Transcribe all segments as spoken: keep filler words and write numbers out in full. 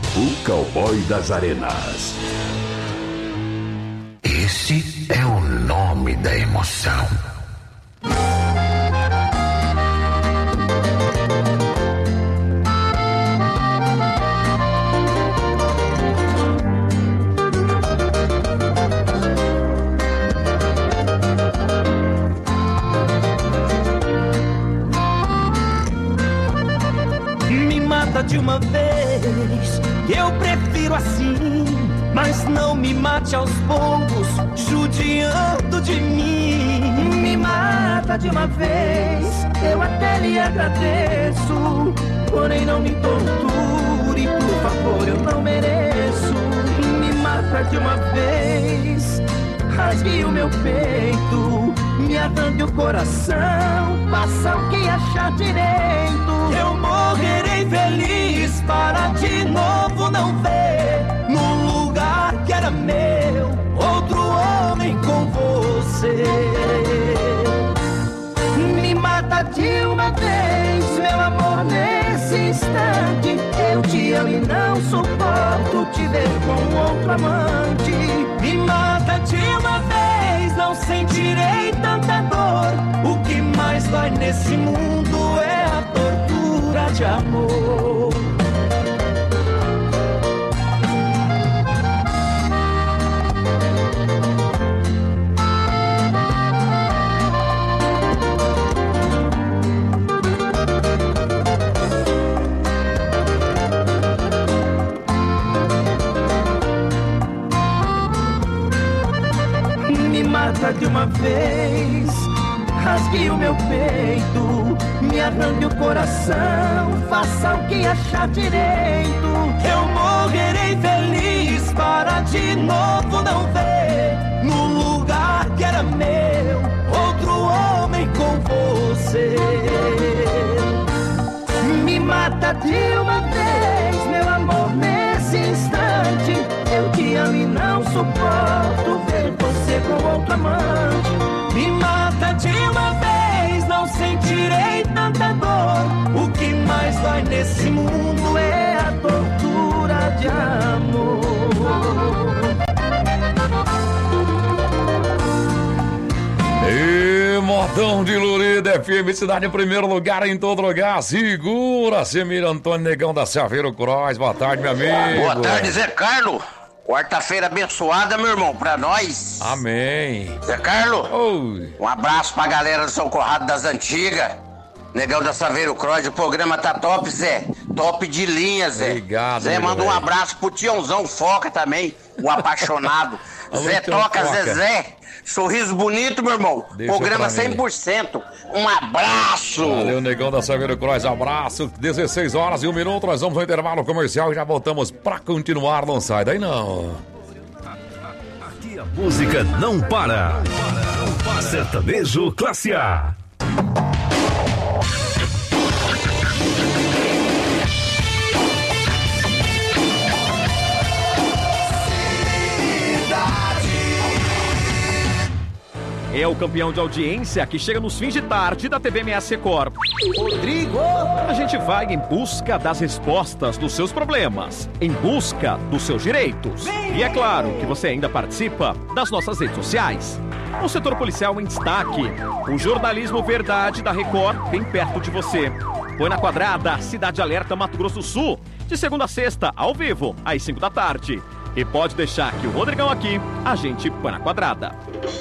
o cowboy das arenas. Esse é o nome da emoção. De uma vez, eu prefiro assim, mas não me mate aos poucos, judiando de mim. Me mata de uma vez, eu até lhe agradeço, porém não me torture, por favor, eu não mereço. Me mata de uma vez, rasgue o meu peito, me arranque o coração, faça o que achar direito. Eu morrerei feliz para de novo não ver no lugar que era meu outro homem com você. Me mata de uma vez, meu amor, nesse instante. Eu te amo e não suporto te ver com outro amante. Me mata de uma vez, não sentirei tanta dor. O que mais dói nesse mundo é a tortura de amor. Me mata de uma vez, rasgue o meu peito, me arranque o coração, faça o que achar direito. Eu morrerei feliz para de novo não ver no lugar que era meu outro homem com você. Me mata de uma vez, meu amor, nesse instante. Eu te amo e não suporto ver você com outro amante. Me mata de uma vez, não sentirei tanta dor. O que mais dói nesse mundo é a tortura de amor. E modão de Lurida, F M Cidade em primeiro lugar em todo lugar. Segura-se, Mir Antônio Negão da Saveiro Cross. Boa tarde, meu amigo. Boa tarde, Zé Carlos. Quarta-feira abençoada, meu irmão, pra nós. Amém. Zé Carlos, Oi. um abraço pra galera do São Corrado das Antigas. Negão da Saveiro Cross, o programa tá top, Zé. Top de linha, Zé. Obrigado, Zé, manda um velho. abraço pro Tiãozão Foca também, o apaixonado. Zé Tião toca, Foca. Zezé. Sorriso bonito, meu irmão. Deixa Programa pra mim. cem por cento. Um abraço. Valeu, Negão da Saveiro Cross, abraço. dezesseis horas e um minuto, nós vamos ao intervalo comercial e já voltamos pra continuar. Não sai daí não. Aqui a música não para. Não para. Sertanejo Classe A. É o campeão de audiência que chega nos fins de tarde da T V M S Record. Rodrigo! A gente vai em busca das respostas dos seus problemas, em busca dos seus direitos. E é claro que você ainda participa das nossas redes sociais. O setor policial em destaque, o jornalismo verdade da Record bem perto de você. Põe na Quadrada, Cidade Alerta, Mato Grosso do Sul, de segunda a sexta, ao vivo, às cinco da tarde. E pode deixar que o Rodrigão aqui, a gente põe na Quadrada.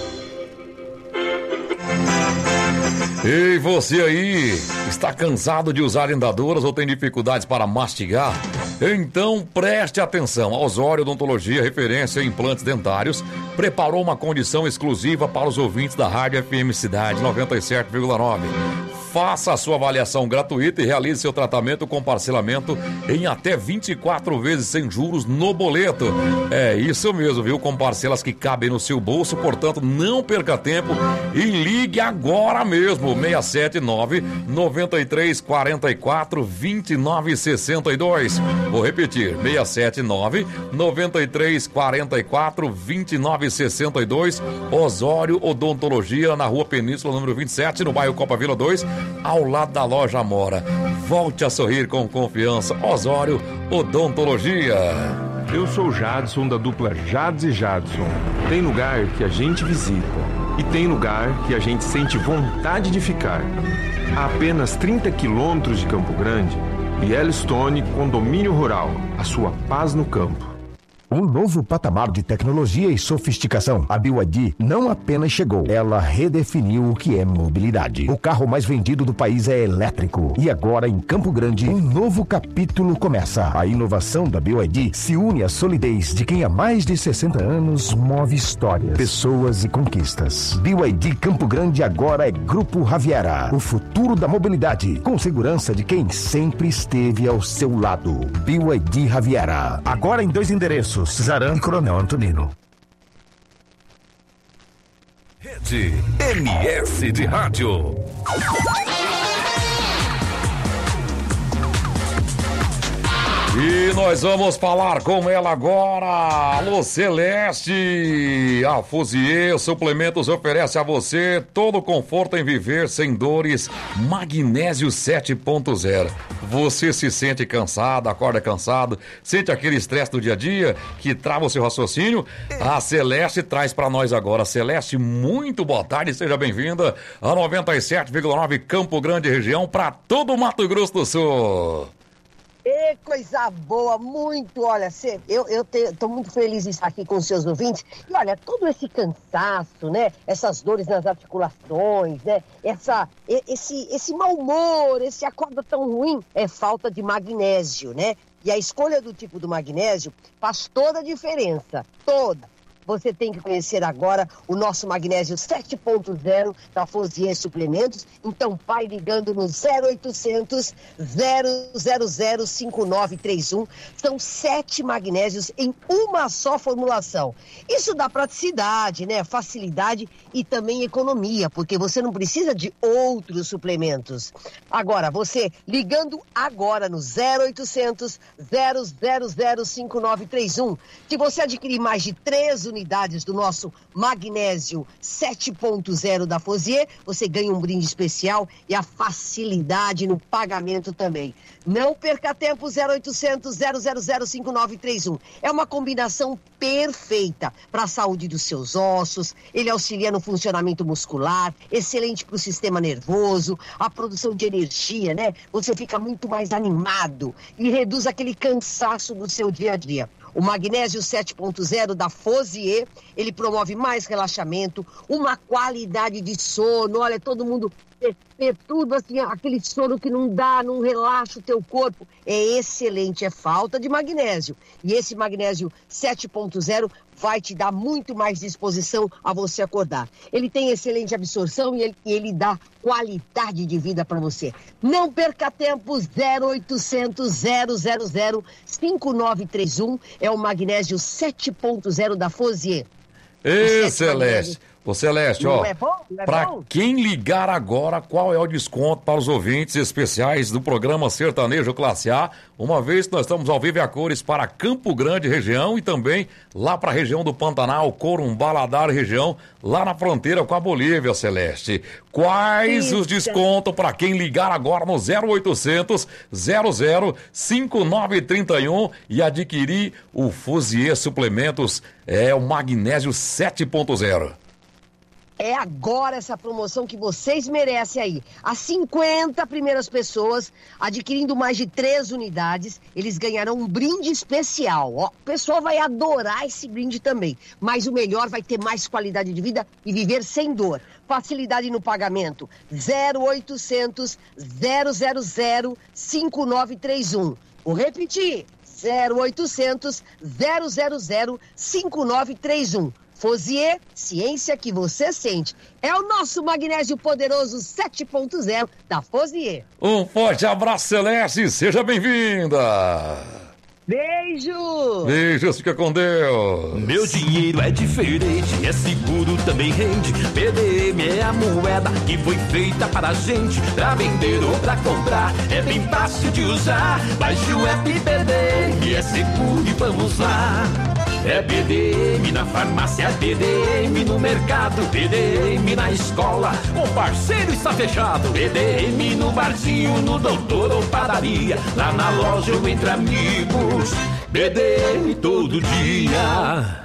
Ei, você aí, está cansado de usar endadoras ou tem dificuldades para mastigar? Então preste atenção. A Osório Odontologia, referência em implantes dentários, preparou uma condição exclusiva para os ouvintes da Rádio F M Cidade noventa e sete vírgula nove. Faça a sua avaliação gratuita e realize seu tratamento com parcelamento em até vinte e quatro vezes sem juros no boleto. É isso mesmo, viu? Com parcelas que cabem no seu bolso, portanto, não perca tempo e ligue agora mesmo. seis sete nove, nove três quatro quatro, dois nove seis dois. Vou repetir, seis sete nove, nove três quatro quatro, dois nove seis dois. Osório Odontologia, na Rua Península, número vinte e sete, no bairro Copa Vila dois, ao lado da loja Amora. volte a sorrir com confiança. Osório Odontologia. Eu sou o Jadson, da dupla Jads e Jadson. Tem lugar que a gente visita e tem lugar que a gente sente vontade de ficar. A apenas trinta quilômetros de Campo Grande, Yellowstone Condomínio Rural, a sua paz no campo. Um novo patamar de tecnologia e sofisticação. A B Y D não apenas chegou, ela redefiniu o que é mobilidade. O carro mais vendido do país é elétrico. E agora, em Campo Grande, um novo capítulo começa. A inovação da B Y D se une à solidez de quem há mais de sessenta anos move histórias, pessoas e conquistas. B Y D Campo Grande agora é Grupo Raviera. O futuro da mobilidade, com segurança de quem sempre esteve ao seu lado. B Y D Raviera. Agora em dois endereços. Cesaran e Coronel Antonino. Rede M S de Rádio. E nós vamos falar com ela agora. Alô, Celeste. A Fosier Suplementos oferece a você todo o conforto em viver sem dores. Magnésio sete ponto zero. Você se sente cansado, acorda cansado, sente aquele estresse do dia a dia que trava o seu raciocínio? A Celeste traz pra nós agora. Celeste, muito boa tarde, seja bem-vinda a noventa e sete vírgula nove Campo Grande região para todo o Mato Grosso do Sul. E coisa boa, muito, olha, cê, eu, eu te, tô muito feliz de estar aqui com os seus ouvintes, e olha, todo esse cansaço, né, essas dores nas articulações, né, essa, esse, esse mau humor, esse acordo tão ruim, é falta de magnésio, né, e a escolha do tipo do magnésio faz toda a diferença, toda. Você tem que conhecer agora o nosso magnésio sete ponto zero da Fosier Suplementos. Então, vai ligando no zero oitocentos, zero zero zero, cinco nove três um. São sete magnésios em uma só formulação. Isso dá praticidade, né? Facilidade e também economia, porque você não precisa de outros suplementos. Agora, você ligando agora no zero oitocentos, zero zero zero, cinco nove três um, que você adquirir mais de três unidades unidades do nosso magnésio sete ponto zero da Fosier, você ganha um brinde especial e a facilidade no pagamento também. Não perca tempo, zero oitocentos, zero zero zero, cinco nove três um. É uma combinação perfeita para a saúde dos seus ossos, ele auxilia no funcionamento muscular, excelente para o sistema nervoso, a produção de energia, né? Você fica muito mais animado e reduz aquele cansaço do seu dia a dia. O magnésio sete ponto zero da Fosier, ele promove mais relaxamento, uma qualidade de sono. Olha, todo mundo ter tudo assim, aquele sono que não dá, não relaxa o teu corpo. É excelente, é falta de magnésio. E esse magnésio sete ponto zero vai te dar muito mais disposição a você acordar. Ele tem excelente absorção e ele, e ele dá qualidade de vida para você. Não perca tempo, zero oitocentos, zero zero zero, cinco nove três um. É o magnésio sete ponto zero da Fosier. Ei, Celeste. Ô Celeste, ó, é bom? É pra bom? quem ligar agora, qual é o desconto para os ouvintes especiais do programa Sertanejo Classe A, uma vez que nós estamos ao vivo e a cores para Campo Grande região e também lá para a região do Pantanal, Corumbá, Ladar região, lá na fronteira com a Bolívia, Celeste. Quais Isso. os descontos para quem ligar agora no zero oitocentos, zero zero, cinco nove três um e adquirir o Fosier Suplementos, é o magnésio sete ponto zero? É agora essa promoção que vocês merecem aí. As cinquenta primeiras pessoas adquirindo mais de três unidades, eles ganharão um brinde especial. Ó, o pessoal vai adorar esse brinde também. Mas o melhor, vai ter mais qualidade de vida e viver sem dor. Facilidade no pagamento. zero oitocentos, zero zero zero, cinco nove três um. Vou repetir. zero oitocentos, zero zero zero, cinco nove três um. Fosier, ciência que você sente. É o nosso magnésio poderoso sete ponto zero da Fosier. Um forte abraço, Celeste, seja bem-vinda. Beijo! Beijos, fica com Deus. Meu dinheiro é diferente, é seguro, também rende. P D M é a moeda que foi feita para a gente, pra vender ou pra comprar. É bem fácil de usar, baixe o app P D M, é seguro e vamos lá. É B D M na farmácia, B D M no mercado, B D M na escola, com parceiro está fechado. B D M no barzinho, no doutor ou padaria, lá na loja ou entre amigos. B D M todo dia.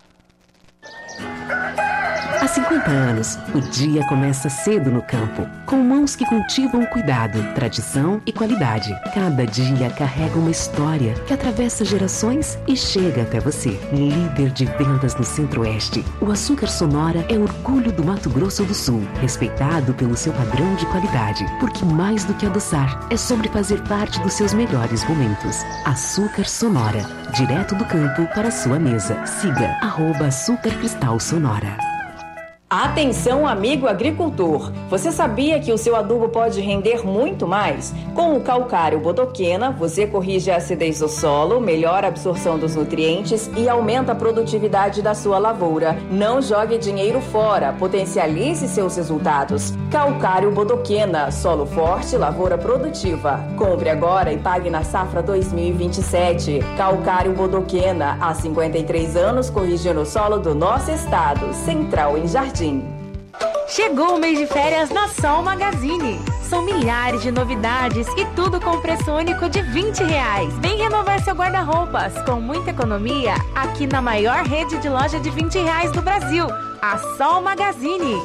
Há cinquenta anos, o dia começa cedo no campo, com mãos que cultivam cuidado, tradição e qualidade. Cada dia carrega uma história que atravessa gerações e chega até você. Líder de vendas no Centro-Oeste, o Açúcar Sonora é orgulho do Mato Grosso do Sul, respeitado pelo seu padrão de qualidade, porque mais do que adoçar, é sobre fazer parte dos seus melhores momentos. Açúcar Sonora, direto do campo para a sua mesa. Siga arroba Açúcar Cristal Sonora. Atenção, amigo agricultor! Você sabia que o seu adubo pode render muito mais? Com o calcário bodoquena, você corrige a acidez do solo, melhora a absorção dos nutrientes e aumenta a produtividade da sua lavoura. Não jogue dinheiro fora, potencialize seus resultados. Calcário bodoquena, solo forte, lavoura produtiva. Compre agora e pague na safra dois mil e vinte e sete. Calcário bodoquena, há cinquenta e três anos corrigindo o solo do nosso estado. Central em Jardim. Chegou o mês de férias na Sol Magazine. São milhares de novidades e tudo com preço único de vinte reais. Vem renovar seu guarda-roupas com muita economia aqui na maior rede de loja de vinte reais do Brasil, a Sol Magazine.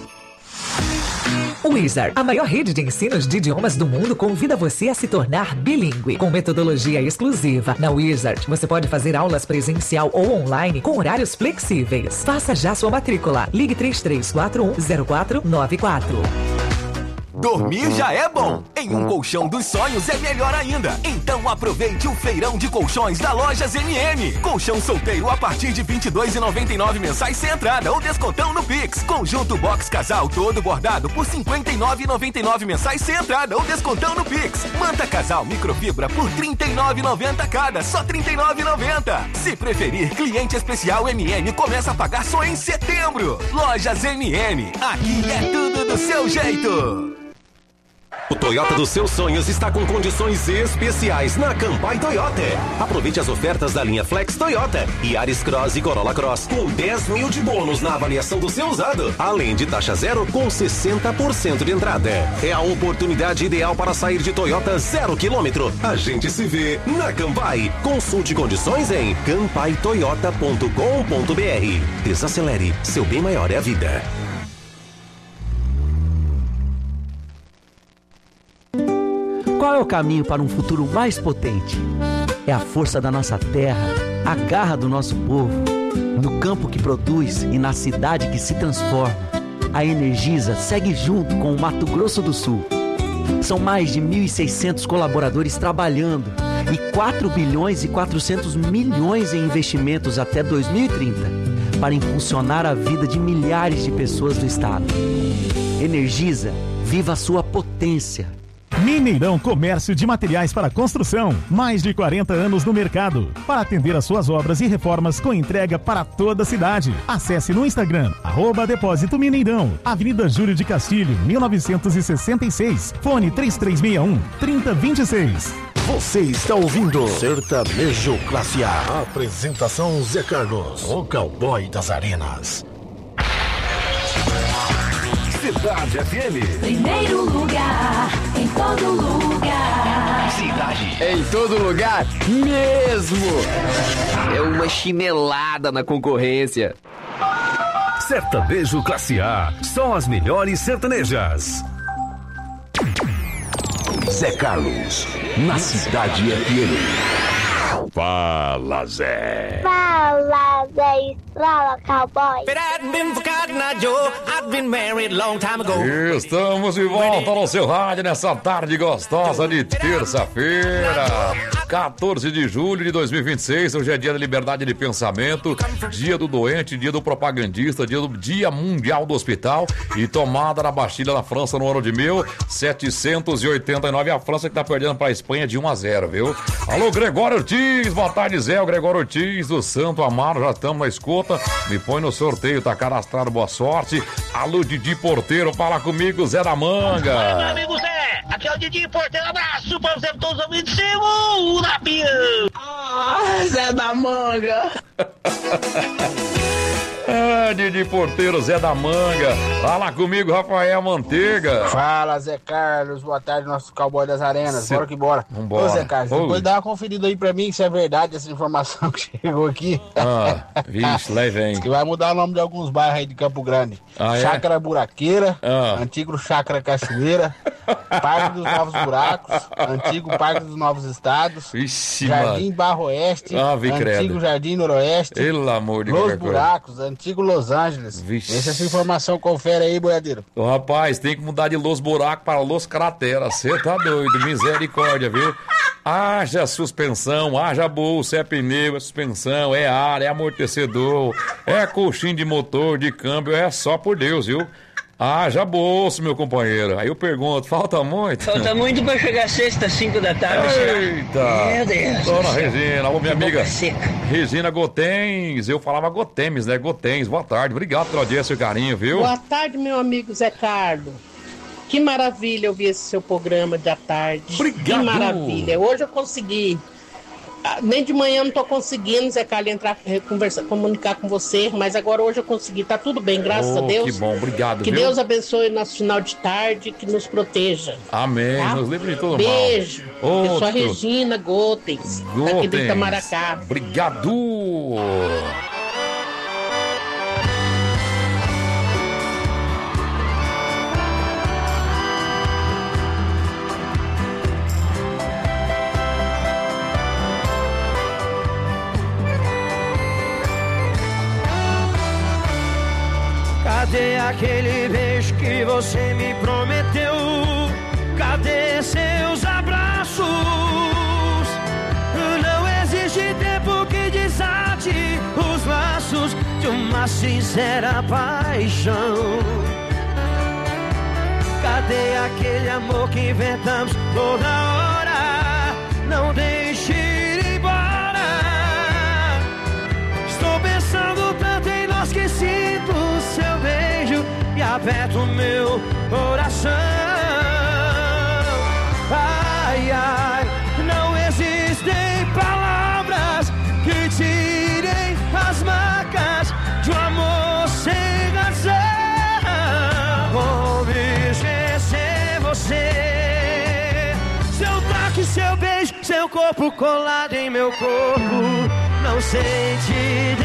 Wizard, a maior rede de ensinos de idiomas do mundo, convida você a se tornar bilíngue. Com metodologia exclusiva, na Wizard, você pode fazer aulas presencial ou online com horários flexíveis. Faça já sua matrícula. Ligue três três quatro um zero quatro nove quatro. Dormir já é bom. Em um colchão dos sonhos é melhor ainda. Então aproveite o feirão de colchões da Lojas M M. Colchão solteiro a partir de vinte e dois reais e noventa e nove centavos mensais sem entrada ou descontão no Pix. Conjunto box casal todo bordado por cinquenta e nove reais e noventa e nove centavos mensais sem entrada ou descontão no Pix. Manta casal microfibra por trinta e nove reais e noventa centavos cada, só trinta e nove reais e noventa centavos. Se preferir, cliente especial M M começa a pagar só em setembro. Lojas M M. Aqui é tudo do seu jeito. O Toyota dos seus sonhos está com condições especiais na Campai Toyota. Aproveite as ofertas da linha Flex Toyota, Yaris Cross e Corolla Cross com dez mil de bônus na avaliação do seu usado, além de taxa zero com sessenta por cento de entrada. É a oportunidade ideal para sair de Toyota zero quilômetro. A gente se vê na Campai. Consulte condições em campai toyota ponto com ponto br. Desacelere, seu bem maior é a vida. Qual é o caminho para um futuro mais potente? É a força da nossa terra, a garra do nosso povo, no campo que produz e na cidade que se transforma. A Energisa segue junto com o Mato Grosso do Sul. São mais de mil e seiscentos colaboradores trabalhando e quatro bilhões e quatrocentos milhões em investimentos até dois mil e trinta para impulsionar a vida de milhares de pessoas do estado. Energisa, viva a sua potência! Mineirão Comércio de Materiais para Construção. Mais de quarenta anos no mercado. Para atender às suas obras e reformas com entrega para toda a cidade. Acesse no Instagram, arroba Depósito Mineirão. Avenida Júlio de Castilho, mil novecentos e sessenta e seis. Fone três três seis um, três zero dois seis. Você está ouvindo Sertanejo Classe A. Apresentação Zé Carlos, o cowboy das arenas. Cidade F M. Primeiro lugar, em todo lugar. Cidade. Em todo lugar mesmo. É uma chinelada na concorrência. Sertanejo Classe A. Só as melhores sertanejas. Zé Carlos, na Cidade F M. Fala, Zé. Fala, Zé. Fala, cowboy. Estamos de volta no seu rádio nessa tarde gostosa de terça-feira, quatorze de julho de dois mil e vinte e seis. Hoje é dia da liberdade de pensamento, dia do doente, dia do propagandista, dia do Dia Mundial do Hospital e tomada na Bastilha na França no ano de mil setecentos e oitenta e nove. A França que tá perdendo pra Espanha de um a zero, viu? Alô, Gregório Ortiz, boa tarde, Zé. O Gregório Ortiz do Santo Amaro, já estamos na escuta. Me põe no sorteio, tá cadastrado, boa sorte. Alô, Didi Porteiro, fala comigo, Zé da Manga. Fala, meu amigo Zé, aqui é o Didi Porteiro, abraço pra você, todos os ouvintes, segura, pião. Ah, Zé da Manga. Ah, Didi Porteiro, Zé da Manga. Fala comigo, Rafael Manteiga. Fala, Zé Carlos. Boa tarde, nosso cowboy das arenas. Cê... Bora que bora. Vambora. Ô, Zé Carlos, Oi. depois dá uma conferida aí pra mim se é verdade essa informação que chegou aqui. Ah, vixe, lá vem. Que vai mudar o nome de alguns bairros aí de Campo Grande. Ah, é? Chácara Buraqueira, Ah. antigo Chácara Cachoeira, Parque dos Novos Buracos, antigo Parque dos Novos Estados, Vixe, Jardim mano. Barro Oeste, Ave antigo credo. Jardim Noroeste, Pelo amor de Los qualquer coisa. Buracos, antigo Los Angeles. Vixe. Deixa essa informação, confere aí, boiadeiro. Ô, rapaz, tem que mudar de Los Buracos para Los Crateras. Você tá doido, misericórdia, viu? Haja suspensão, haja bolsa, é pneu, é suspensão, é ar, é amortecedor, é colchinho de motor, de câmbio, é só por Deus, viu? Haja bolsa, meu companheiro. Aí eu pergunto, falta muito? Falta muito pra chegar sexta, cinco da tarde, será? Eita! Meu Deus. Dona do céu. Regina, ô minha Que amiga. boca seca. Regina Gotens, eu falava Gotemes, né? Gotens, boa tarde. Obrigado pela audiência e carinho, viu? Boa tarde, meu amigo Zé Carlos. Que maravilha ouvir esse seu programa de à tarde. Obrigado. Que maravilha. Hoje eu consegui. Ah, nem de manhã eu não tô conseguindo, Zé Carlos, entrar, conversar, comunicar com você, mas agora hoje eu consegui. Tá tudo bem, graças Oh, a Deus. que bom, obrigado, Que viu? Deus abençoe o nosso final de tarde, que nos proteja. Amém, Tá? nos livre de todo Beijo. mal. Eu sou a Outro. Regina Gotens, daqui de Itamaracá. Obrigado. Cadê aquele beijo que você me prometeu? Cadê seus abraços? Não existe tempo que desate os laços de uma sincera paixão. Cadê aquele amor que inventamos toda hora? Não deixe ir embora. Estou pensando tanto em nós que sinto o seu beijo e aperto o meu coração. Ai, ai, não existem palavras que tirem as marcas de um amor sem razão. Como esquecer você? Seu toque, seu beijo, seu corpo colado em meu corpo, não sei te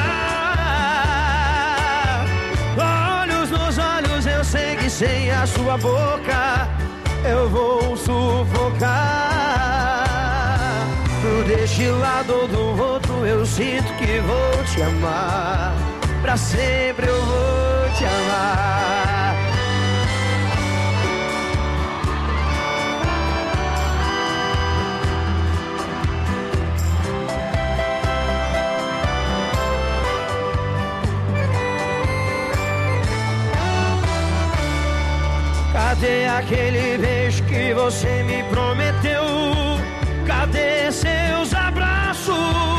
deixar. Olhos nos olhos, eu sei que sem a sua boca eu vou sufocar. Deste lado ou do outro eu sinto que vou te amar. Pra sempre eu vou te amar. Cadê aquele beijo que você me prometeu? Cadê seus abraços?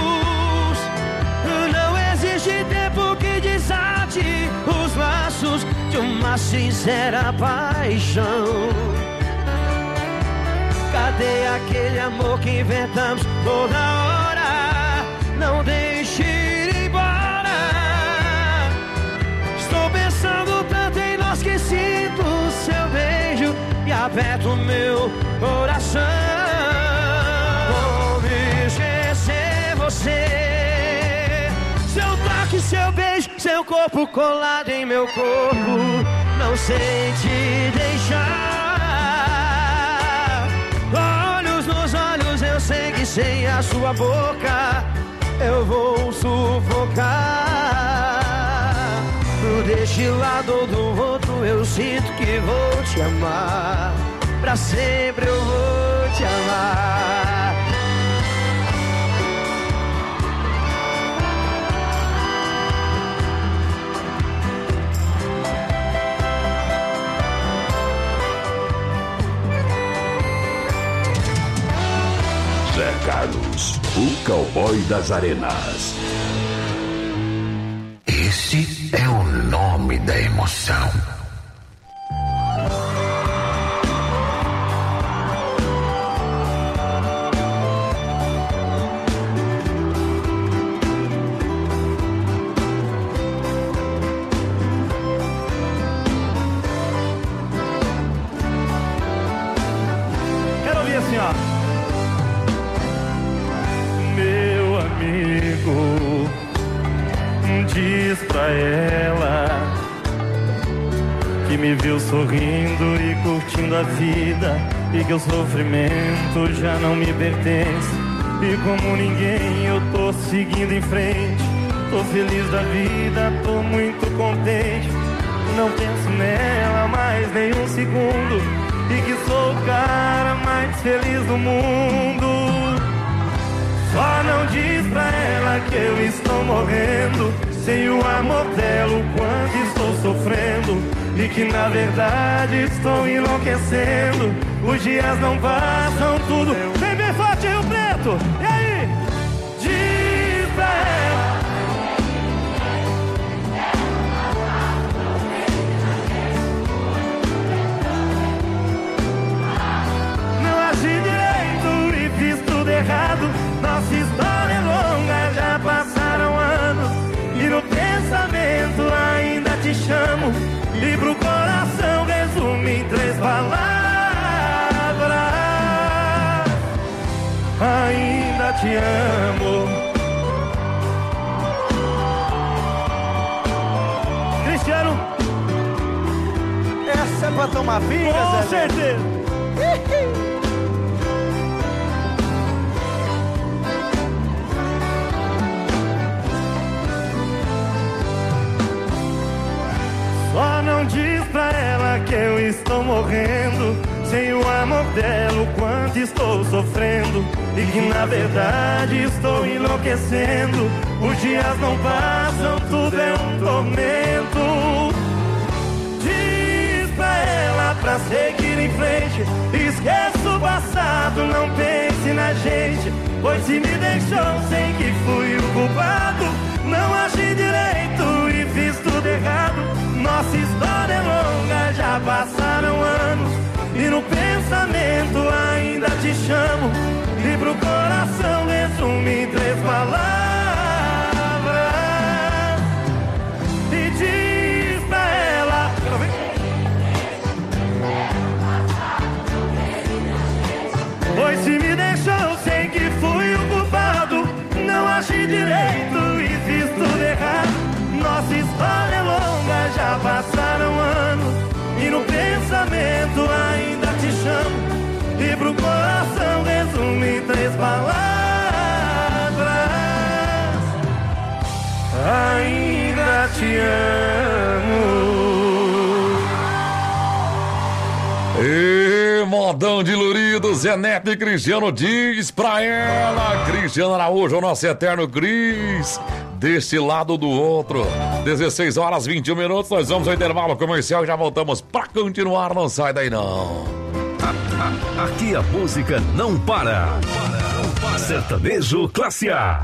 Não existe tempo que desate os laços de uma sincera paixão. Cadê aquele amor que inventamos toda hora? Não deixe ir embora. Estou pensando tanto em nós que sinto o seu beijo e aperto o meu coração. Como esquecer você? Seu toque, seu beijo, seu corpo colado em meu corpo, não sei te deixar. Olhos nos olhos, eu sei que sem a sua boca eu vou sufocar. Deste lado ou do outro eu sinto que vou te amar. Pra sempre eu vou te amar. Zé Carlos, o cowboy das arenas. Esse é o nome da emoção. diz pra ela que me viu sorrindo e curtindo a vida, e que o sofrimento já não me pertence. E como ninguém eu tô seguindo em frente, tô feliz da vida, tô muito contente. Não penso nela mais nem um segundo, e que sou o cara mais feliz do mundo. Só não diz pra ela que eu estou morrendo, sem o amor dela o quanto estou sofrendo, e que na verdade estou enlouquecendo. Os dias não passam, tudo vem bem forte, Rio Preto. E aí? Diz pra ela. Não agi direito e fiz tudo errado. Nossa história é longa, já passaram anos, e no pensamento ainda te chamo, e pro coração resume em três palavras: ainda te amo. Cristiano, essa é pra tomar pinga, com Zé? certeza. Só não diz pra ela que eu estou morrendo, sem o amor dela o quanto estou sofrendo, e que na verdade estou enlouquecendo. Os dias não passam, tudo é um tormento. Diz pra ela pra seguir em frente, esqueça o passado, não pense na gente, pois se me deixou, sei que fui o culpado. Não agi direito e fiz tudo errado. Nossa história é longa, já passaram anos, e no pensamento ainda te chamo, e pro coração resume em três palavras: e diz pra ela. Pois se me deixou, sei que fui o culpado. Não agi direito e fiz tudo errado. Nossa história é longa, já passaram anos, e no pensamento ainda te chamo, e pro coração resume em três palavras: ainda te amo. E modão de Lurido, Zé Neto e Cristiano, diz pra ela. Cristiano Araújo, o nosso eterno Cris, deste lado do outro. dezesseis horas e vinte e um minutos, nós vamos ao intervalo comercial e já voltamos pra continuar. Não sai daí não. Aqui a música não para. Sertanejo Classe A.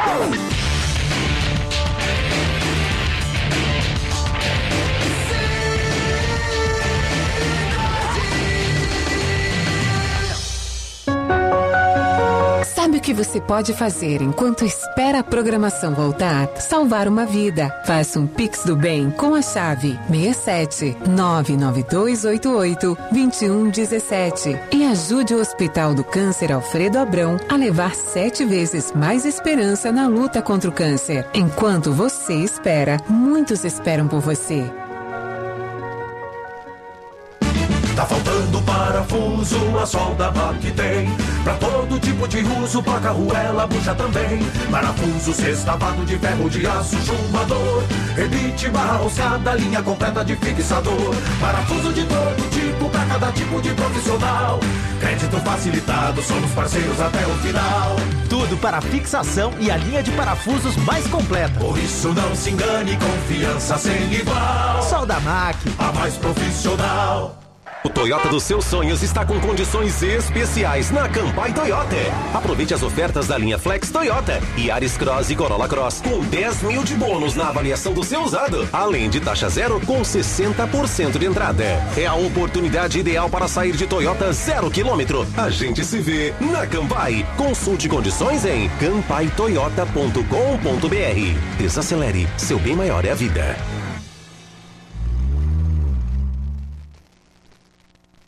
Sabe o que você pode fazer enquanto espera a programação voltar? Salvar uma vida. Faça um Pix do Bem com a chave seis sete nove nove dois oito oito dois um um sete e ajude o Hospital do Câncer Alfredo Abrão a levar sete vezes mais esperança na luta contra o câncer. Enquanto você espera, muitos esperam por você. Tá faltando parafuso, a solda Mac tem. Pra todo tipo de uso, placa, arruela, bucha também. Parafuso sextavado de ferro, de aço, chumbador, rebite, barra alçada, linha completa de fixador. Parafuso de todo tipo, pra cada tipo de profissional. Crédito facilitado, somos parceiros até o final. Tudo para fixação e a linha de parafusos mais completa. Por isso não se engane, confiança sem igual. Solda Mac, a mais profissional. O Toyota dos seus sonhos está com condições especiais na Campai Toyota. Aproveite as ofertas da linha Flex Toyota e Yaris Cross e Corolla Cross com dez mil de bônus na avaliação do seu usado, além de taxa zero com sessenta por cento de entrada. É a oportunidade ideal para sair de Toyota zero quilômetro. A gente se vê na Campai. Consulte condições em campai toyota ponto com ponto br. Desacelere, seu bem maior é a vida.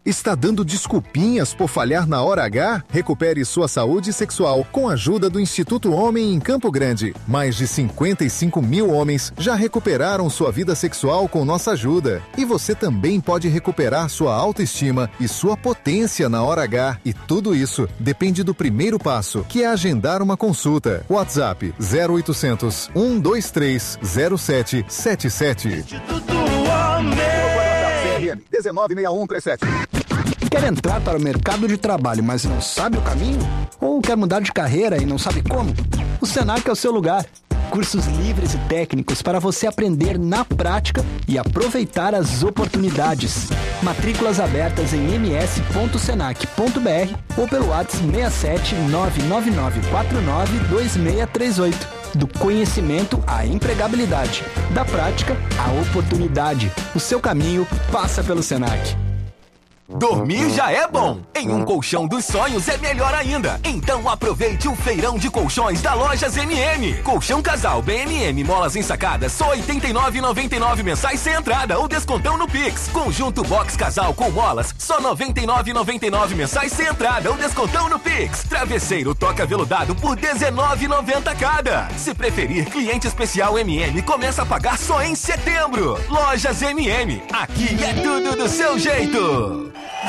Está dando desculpinhas por falhar na hora H? Recupere sua saúde sexual com a ajuda do Instituto Homem em Campo Grande. Mais de cinquenta e cinco mil homens já recuperaram sua vida sexual com nossa ajuda. E você também pode recuperar sua autoestima e sua potência na hora H. E tudo isso depende do primeiro passo, que é agendar uma consulta. WhatsApp zero oitocentos, um dois três, zero sete sete sete. Instituto Homem. dezenove seis um três sete. Quer entrar para o mercado de trabalho, mas não sabe o caminho? Ou quer mudar de carreira e não sabe como? O Senac é o seu lugar. Cursos livres e técnicos para você aprender na prática e aproveitar as oportunidades. Matrículas abertas em m s ponto senac ponto b r ou pelo WhatsApp seis sete nove nove nove quatro nove dois seis três oito. Do conhecimento à empregabilidade. Da prática à oportunidade. O seu caminho passa pelo Senac. Dormir já é bom. Em um colchão dos sonhos é melhor ainda. Então aproveite o feirão de colchões da Lojas M M. Colchão casal B M M molas ensacadas só oitenta e nove reais e noventa e nove centavos mensais sem entrada ou descontão no Pix. Conjunto box casal com molas só noventa e nove reais e noventa e nove centavos mensais sem entrada ou descontão no Pix. Travesseiro toca veludado por dezenove reais e noventa centavos cada. Se preferir, cliente especial M M começa a pagar só em setembro. Lojas M M. Aqui é tudo do seu jeito.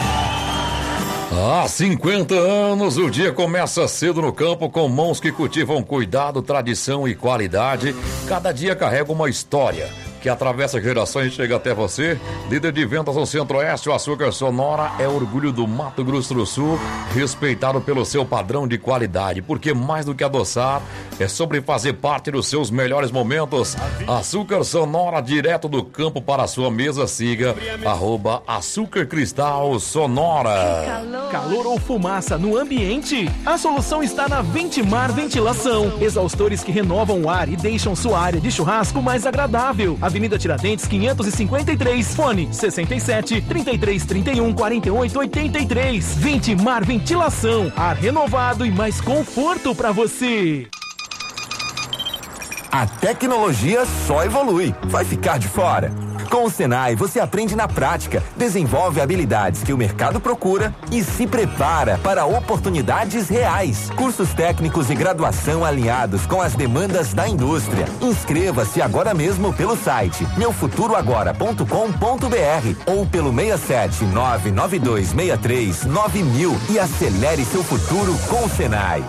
Há cinquenta anos, o dia começa cedo no campo com mãos que cultivam cuidado, tradição e qualidade. Cada dia carrega uma história que atravessa gerações e chega até você. Líder de vendas no Centro-Oeste, o Açúcar Sonora é orgulho do Mato Grosso do Sul, respeitado pelo seu padrão de qualidade, porque mais do que adoçar, é sobre fazer parte dos seus melhores momentos. Açúcar Sonora, direto do campo para a sua mesa, siga arroba Açúcar Cristal Sonora. Calor ou fumaça no ambiente? A solução está na Ventimar Ventilação. Exaustores que renovam o ar e deixam sua área de churrasco mais agradável. Avenida Tiradentes quinhentos e cinquenta e três, fone sessenta e sete, trinta e três, trinta e um, quarenta e oito, oitenta e três. Ventimar Ventilação, ar renovado e mais conforto para você. A tecnologia só evolui, vai ficar de fora. Com o Senai, você aprende na prática, desenvolve habilidades que o mercado procura e se prepara para oportunidades reais. Cursos técnicos e graduação alinhados com as demandas da indústria. Inscreva-se agora mesmo pelo site meu futuro agora ponto com ponto b r ou pelo seis sete nove nove dois seis três nove mil e acelere seu futuro com o Senai.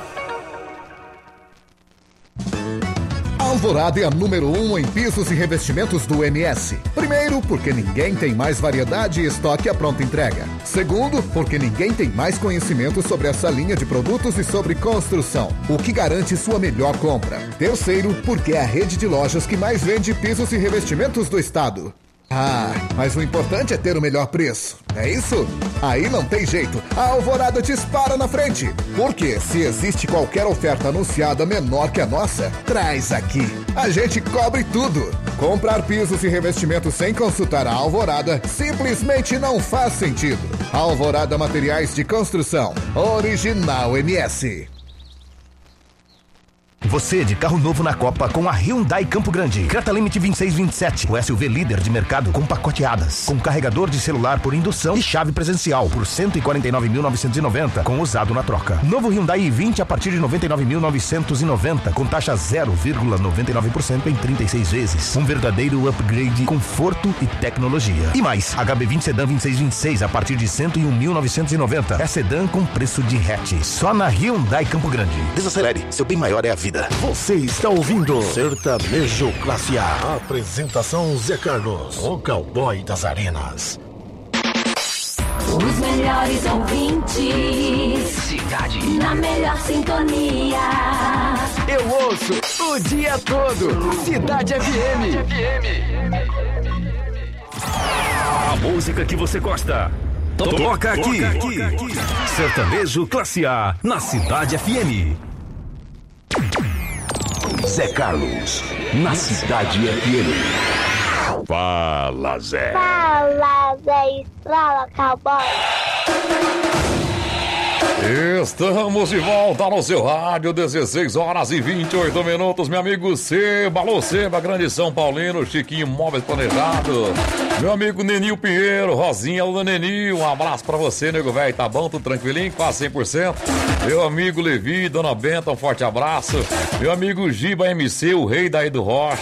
Alvorada é a número um em pisos e revestimentos do M S. Primeiro, porque ninguém tem mais variedade e estoque à pronta entrega. Segundo, porque ninguém tem mais conhecimento sobre essa linha de produtos e sobre construção, o que garante sua melhor compra. Terceiro, porque é a rede de lojas que mais vende pisos e revestimentos do estado. Ah, mas o importante é ter o melhor preço, é isso? Aí não tem jeito, a Alvorada dispara na frente. Porque se existe qualquer oferta anunciada menor que a nossa, traz aqui. A gente cobre tudo. Comprar pisos e revestimentos sem consultar a Alvorada simplesmente não faz sentido. Alvorada Materiais de Construção, original M S. Você de carro novo na Copa com a Hyundai Campo Grande. Creta Limite vinte e seis vinte e sete. O S U V líder de mercado com pacoteadas. Com carregador de celular por indução e chave presencial por cento e quarenta e nove mil novecentos e noventa com usado na troca. Novo Hyundai i vinte a partir de noventa e nove mil novecentos e noventa com taxa zero vírgula noventa e nove por cento em trinta e seis vezes. Um verdadeiro upgrade de conforto e tecnologia. E mais, H B vinte Sedan vinte e seis vinte e seis a partir de cento e um mil novecentos e noventa. É sedã com preço de hatch. Só na Hyundai Campo Grande. Desacelere, seu bem maior é a vida. Você está ouvindo Sertanejo Classe A. Apresentação Zé Carlos, o cowboy das arenas. Os melhores ouvintes. Cidade. Na melhor sintonia. Eu ouço o dia todo. Cidade F M. A música que você gosta. Toca aqui. Toca aqui. Sertanejo Classe A na Cidade F M. Zé Carlos, na Cidade F M. Fala, Zé. Fala, Zé Estrala, cowboy. Estamos de volta no seu rádio, dezesseis horas e vinte e oito minutos, meu amigo Seba, alô Seba, grande São Paulino, Chiquinho Móveis Planejado, meu amigo Nenil Pinheiro, Rosinha, alô Nenil, um abraço pra você, nego velho, tá bom, tudo tranquilinho, quase cem por cento, meu amigo Levi, Dona Benta, um forte abraço, meu amigo Giba M C, o rei daí do Rocha.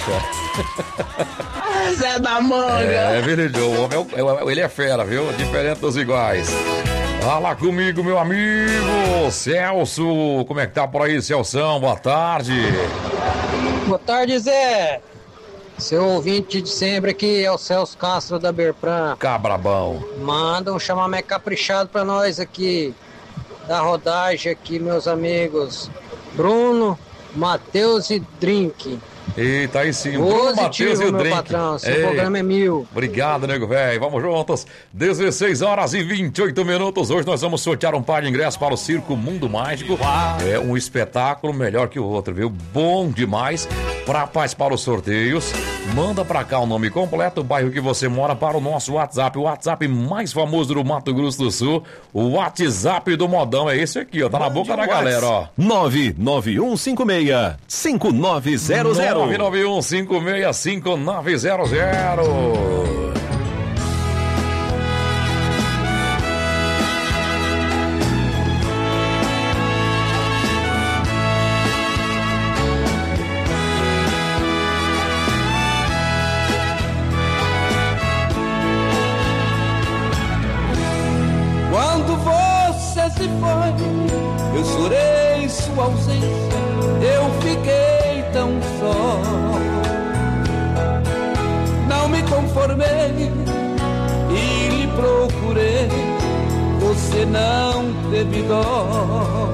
Zé da Manga. É, verdade, o homem é, ele é fera, viu, diferente dos iguais. Fala comigo, meu amigo Celso, como é que tá por aí, Celção? Boa tarde. Boa tarde, Zé. Seu ouvinte de sempre aqui é o Celso Castro da Berpran. Cabrabão. Manda um chamamé caprichado pra nós aqui, da rodagem aqui, meus amigos Bruno, Matheus e Drink. Eita, aí sim, Bruno, Matheus e o Drink. Patrão, seu Ei, programa é mil. Obrigado, nego velho. Vamos juntos. dezesseis horas e vinte e oito minutos. Hoje nós vamos sortear um par de ingressos para o Circo Mundo Mágico. É um espetáculo melhor que o outro, viu? Bom demais. Para participar dos sorteios, manda para cá o nome completo, o bairro que você mora, para o nosso WhatsApp. O WhatsApp mais famoso do Mato Grosso do Sul. O WhatsApp do modão é esse aqui, ó. Tá na boca da galera, ó. nove nove um cinco seis cinco nove zero zero. nove nove um cinco seis cinco nove zero zero. Quando você se foi, eu chorei sua ausência, eu fiquei tão só. Não me conformei e lhe procurei, você não teve dó.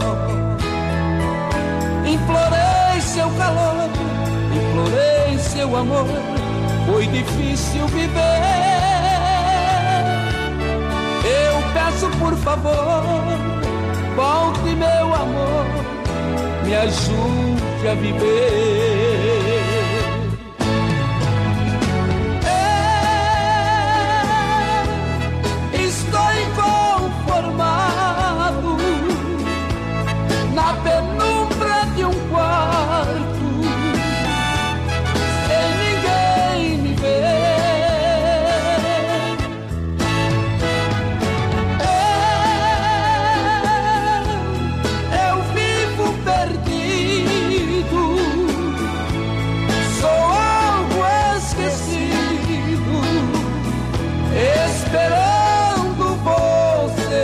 Implorei seu calor, implorei seu amor, foi difícil viver. Eu peço por favor, volte meu amor, me ajude a viver. É, estou inconformado na penumbra de um quarto, sem ninguém me ver. Esperando você.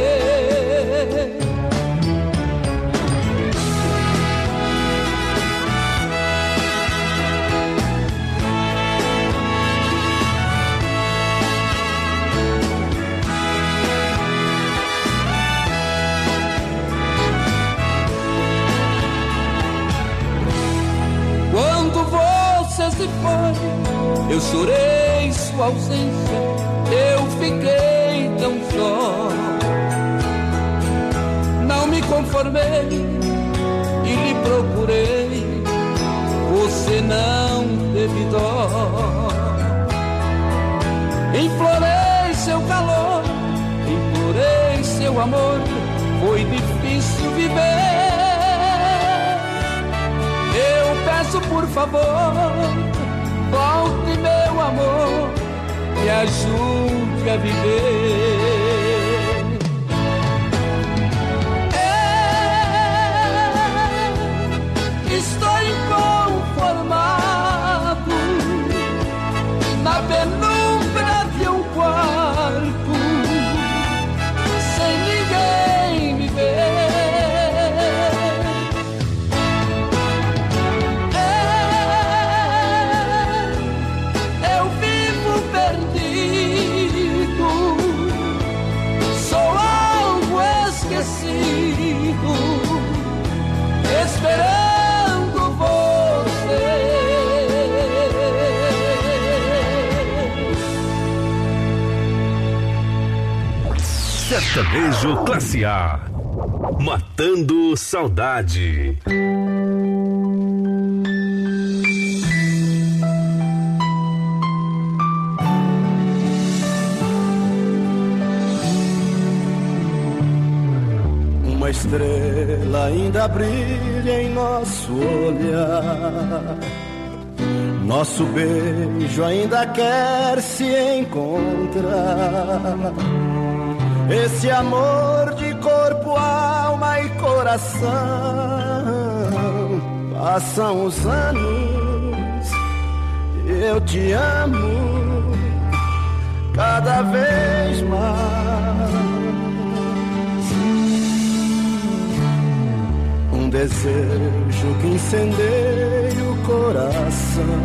Quando você se foi, eu chorei sua ausência, eu fiquei tão só. Não me conformei e lhe procurei, você não teve dó. Implorei seu calor, implorei seu amor, foi difícil viver. Eu peço por favor, volte meu amor, me ajude a viver. É, estou inconformado na penumbra de um quarto, sem ninguém me ver. Esperando você. Sertanejo Classe A, matando saudade. estrela ainda brilha em nosso olhar. Nosso beijo ainda quer se encontrar. Esse amor de corpo, alma e coração. Passam os anos, eu te amo cada vez mais. Um desejo que incendeia o coração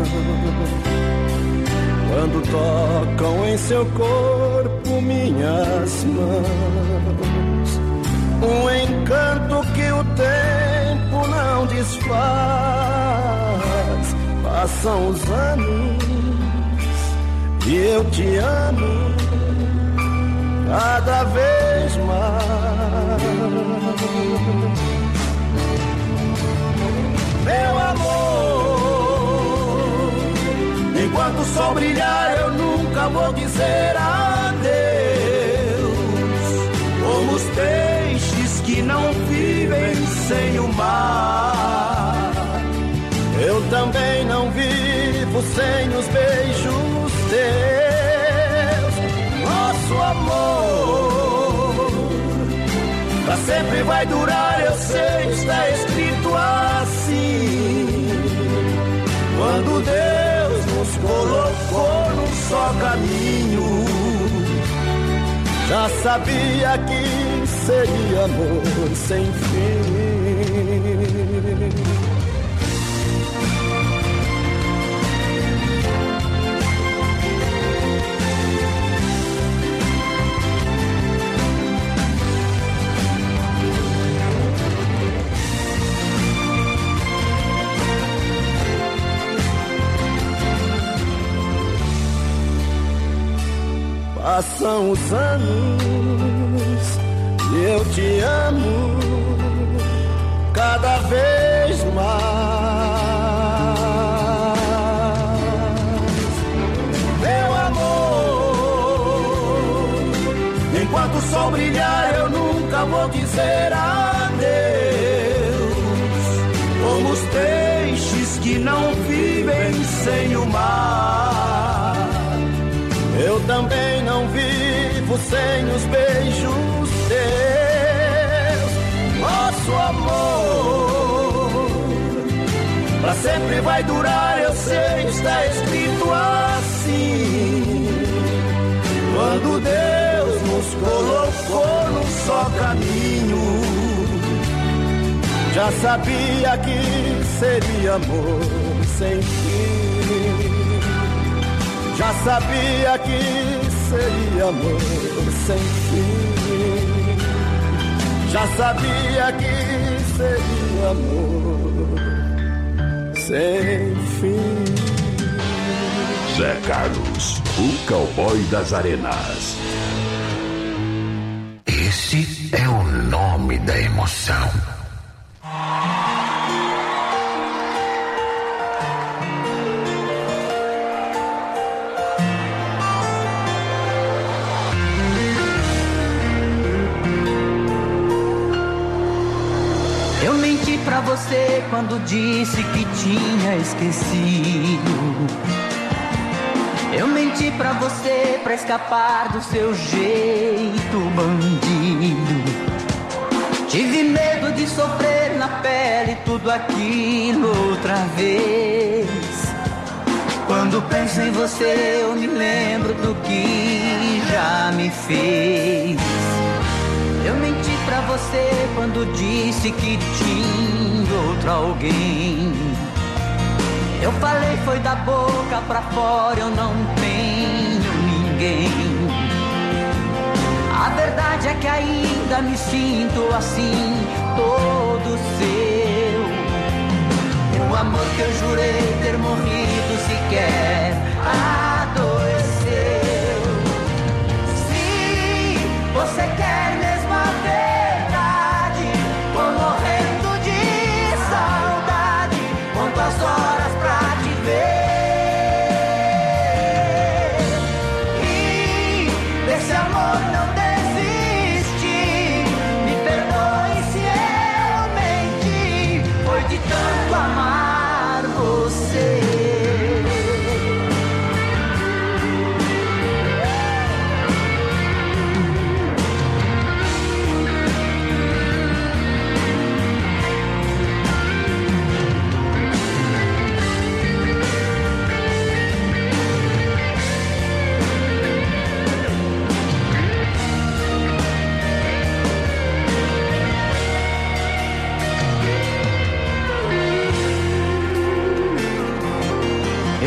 quando tocam em seu corpo minhas mãos. Um encanto que o tempo não desfaz. Passam os anos e eu te amo cada vez mais. Meu amor, enquanto o sol brilhar eu nunca vou dizer adeus. Como os peixes que não vivem sem o mar, eu também não vivo sem os beijos teus. Nosso amor pra sempre vai durar, eu sei, está escrito assim. Quando Deus nos colocou num só caminho, já sabia que seria amor sem fim. Passam os anos e eu te amo cada vez mais. Meu amor, enquanto o sol brilhar eu nunca vou dizer adeus. Como os peixes que não vivem sem o mar, eu também não vivo sem os beijos teus. Nosso amor pra sempre vai durar, eu sei, está escrito assim. Quando Deus nos colocou num só caminho, já sabia que seria amor sem fim. Já sabia que seria amor sem fim. Já sabia que seria amor sem fim. Zé Carlos, o cowboy das arenas. Esse é o nome da emoção. Pra você quando disse que tinha esquecido. Eu menti pra você pra escapar do seu jeito bandido. Tive medo de sofrer na pele tudo aquilo outra vez. Quando penso em você eu me lembro do que já me fez. Eu menti pra você quando disse que tinha outro alguém. Eu falei foi da boca pra fora, eu não tenho ninguém. A verdade é que ainda me sinto assim, todo seu. O amor que eu jurei ter morrido sequer adoeceu. Se você quer mesmo a verdade, tô morrendo de saudade, conto as horas pra te ver. E desse amor não desiste, me perdoe se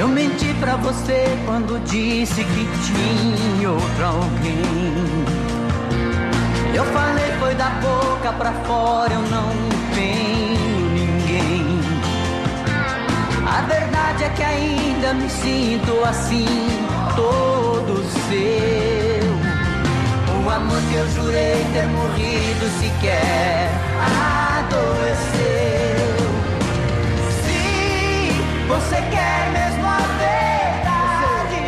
menti pra você quando disse que tinha outro alguém. Eu falei foi da boca pra fora, eu não tenho ninguém. A verdade é que ainda me sinto assim, todo seu. O amor que eu jurei ter morrido sequer adoeceu. Se você quer mesmo a verdade,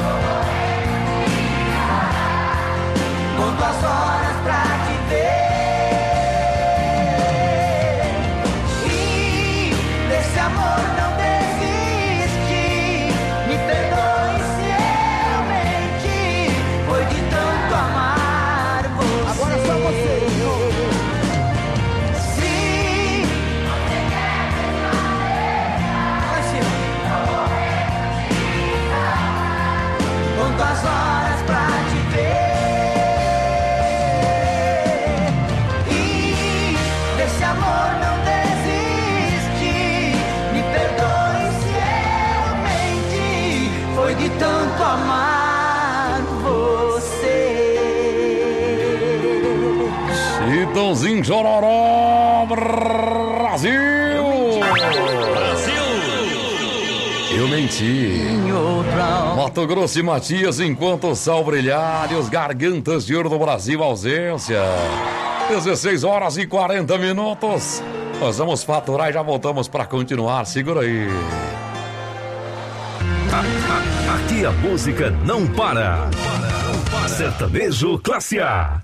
conto as horas pra te ver. E desse amor não desiste. Me perdoe se eu menti. Foi de tanto amar você. Agora só você. Se você quer mesmo a verdade, conto as horas pra te ver. Esse amor não desiste. Me perdoe se eu menti. Foi de tanto amar você. Chitãozinho Chororó, Brasil! Brasil! Eu menti. Mato Grosso e Matias, enquanto o sol brilhar e os gargantas de ouro do Brasil, ausência. dezesseis horas e quarenta minutos. Nós vamos faturar e já voltamos para continuar. Segura aí. Aqui a música não para. Sertanejo Classe A.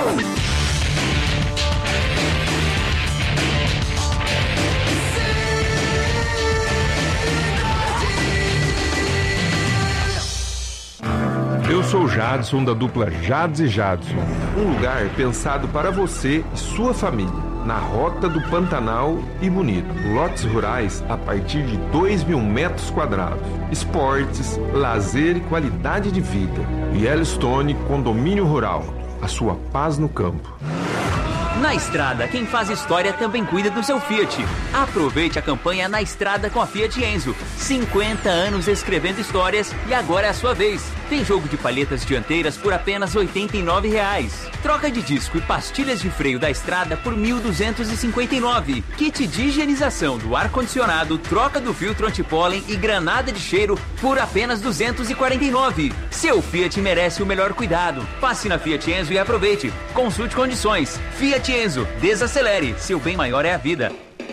Eu sou Jadson, da dupla Jads e Jadson. Um lugar pensado para você e sua família, na Rota do Pantanal e Bonito. Lotes rurais a partir de dois mil metros quadrados. Esportes, lazer e qualidade de vida. Yellowstone Condomínio Rural. A sua paz no campo. Na Estrada, quem faz história também cuida do seu Fiat. Aproveite a campanha Na Estrada com a Fiat Enzo. cinquenta anos escrevendo histórias e agora é a sua vez. Tem jogo de palhetas dianteiras por apenas oitenta e nove reais. Troca de disco e pastilhas de freio da Estrada por mil duzentos e cinquenta e nove reais. Kit de higienização do ar-condicionado, troca do filtro antipólen e granada de cheiro por apenas duzentos e quarenta e nove reais. Seu Fiat merece o melhor cuidado. Passe na Fiat Enzo e aproveite. Consulte condições. Fiat Enzo, desacelere. Seu bem maior é a vida.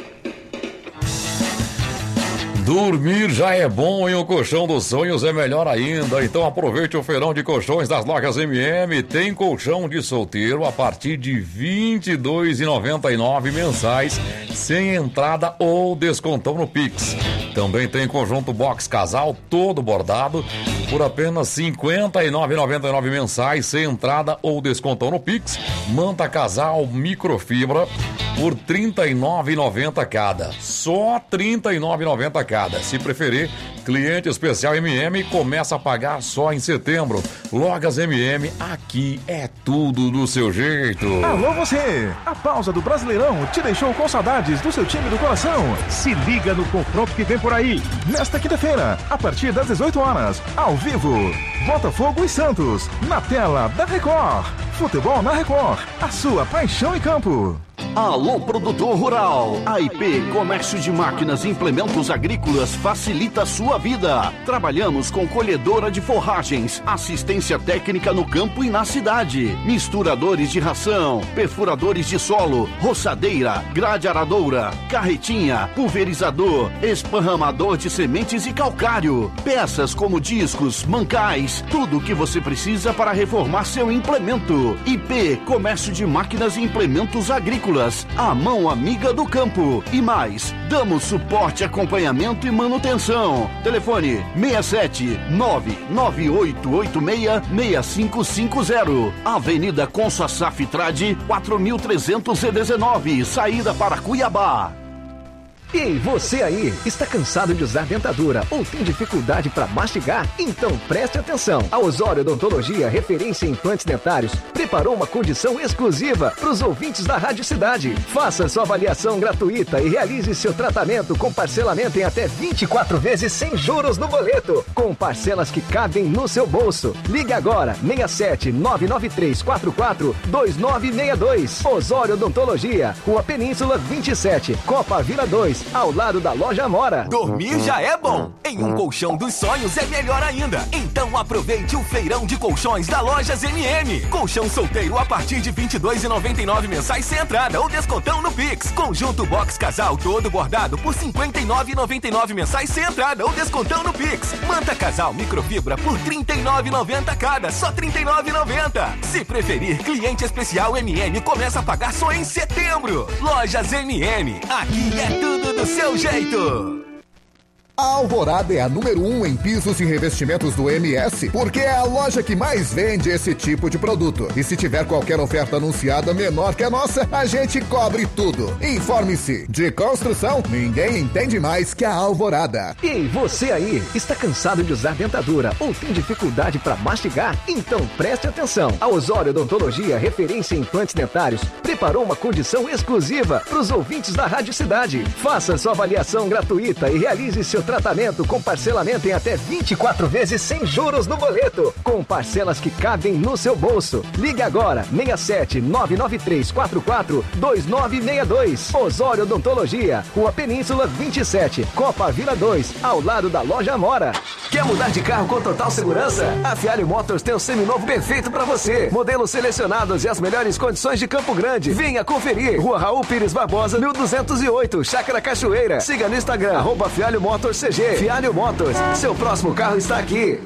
Dormir já é bom e o colchão dos sonhos é melhor ainda. Então aproveite o feirão de colchões das lojas M M. Tem colchão de solteiro a partir de vinte e dois reais e noventa e nove centavos mensais, sem entrada ou descontão no Pix. Também tem conjunto box casal todo bordado por apenas cinquenta e nove reais e noventa e nove centavos mensais, sem entrada ou descontão no Pix. Manta casal microfibra por trinta e nove reais e noventa centavos cada. Só trinta e nove reais e noventa centavos cada. Se preferir, cliente especial M M começa a pagar só em setembro. Lojas M M, aqui é tudo do seu jeito. Alô você! A pausa do Brasileirão te deixou com saudades do seu time do coração? Se liga no confronto que vem por aí. Nesta quinta-feira, a partir das dezoito horas, ao vivo, Botafogo e Santos, na tela da Record. Futebol na Record, a sua paixão em campo. Alô, produtor rural. A I P Comércio de Máquinas e Implementos Agrícolas facilita a sua vida. Trabalhamos com colhedora de forragens, assistência técnica no campo e na cidade, misturadores de ração, perfuradores de solo, roçadeira, grade aradoura, carretinha, pulverizador, esparramador de sementes e calcário, peças como discos, mancais, tudo o que você precisa para reformar seu implemento. I P Comércio de Máquinas e Implementos Agrícolas, a mão amiga do campo. E mais, damos suporte, acompanhamento e manutenção. Telefone seis sete nove nove oito oito seis seis cinco cinco zero. Avenida Consa Saftrade quatro mil trezentos e dezenove, saída para Cuiabá. Ei, você aí, está cansado de usar dentadura ou tem dificuldade para mastigar? Então preste atenção. A Osório Odontologia, referência em implantes dentários, preparou uma condição exclusiva para os ouvintes da Rádio Cidade. Faça sua avaliação gratuita e realize seu tratamento com parcelamento em até vinte e quatro vezes sem juros no boleto, com parcelas que cabem no seu bolso. Ligue agora, seis sete nove nove três quatro quatro dois nove seis dois. Osório Odontologia, Rua Península vinte e sete, Copa Vila dois. Ao lado da Loja Amora. Dormir já é bom. Em um colchão dos sonhos é melhor ainda. Então aproveite o feirão de colchões da Lojas M M. Colchão solteiro a partir de vinte e dois reais e noventa e nove mensais sem entrada ou descontão no Pix. Conjunto box casal todo bordado por cinquenta e nove reais e noventa e nove mensais sem entrada ou descontão no Pix. Manta casal microfibra por trinta e nove reais e noventa centavos cada, só trinta e nove reais e noventa centavos. Se preferir, cliente especial M M começa a pagar só em setembro. Lojas M M. Aqui é tudo do seu jeito. A Alvorada é a número um em pisos e revestimentos do M S, porque é a loja que mais vende esse tipo de produto. E se tiver qualquer oferta anunciada menor que a nossa, a gente cobre tudo. Informe-se. De construção, ninguém entende mais que a Alvorada. Ei, você aí, está cansado de usar dentadura ou tem dificuldade para mastigar? Então preste atenção. A Osório Odontologia, referência em implantes dentários, preparou uma condição exclusiva para os ouvintes da Rádio Cidade. Faça sua avaliação gratuita e realize seu tratamento com parcelamento em até vinte e quatro vezes sem juros no boleto, com parcelas que cabem no seu bolso. Ligue agora, seis sete nove nove três quatro quatro dois nove seis dois. Osório Odontologia, Rua Península vinte e sete, Copa Vila dois, ao lado da Loja Amora. Quer mudar de carro com total segurança? A Fialho Motors tem o seminovo perfeito para você. Modelos selecionados e as melhores condições de Campo Grande. Venha conferir. Rua Raul Pires Barbosa, mil duzentos e oito, Chácara Cachoeira. Siga no Instagram, arroba Fialho Motors C G. Fialho Motors, seu próximo carro está aqui.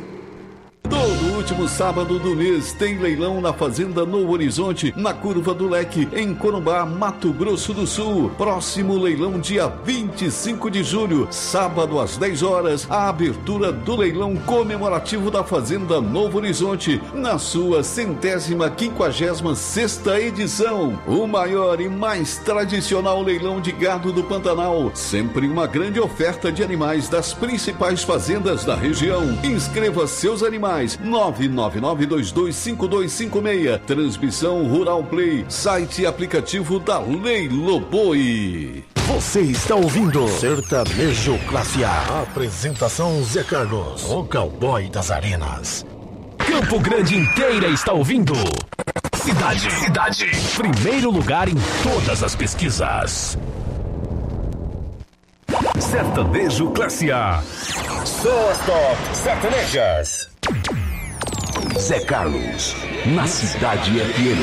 Todo último sábado do mês tem leilão na Fazenda Novo Horizonte, na Curva do Leque, em Corumbá, Mato Grosso do Sul. Próximo leilão dia vinte e cinco de julho, sábado às dez horas, a abertura do leilão comemorativo da Fazenda Novo Horizonte, na sua centésima quinquagésima sexta edição. O maior e mais tradicional leilão de gado do Pantanal. Sempre uma grande oferta de animais das principais fazendas da região. Inscreva seus animais. nove nove nove dois dois cinco dois cinco seis. Transmissão Rural Play. Site e aplicativo da Leiloboi. Você está ouvindo Sertanejo Classe A. Apresentação Zé Carlos, o cowboy das arenas. Campo Grande inteira está ouvindo. Cidade, cidade. Primeiro lugar em todas as pesquisas. Sertanejo Classe A. Só as top sertanejas. Zé Carlos, na Cidade F M.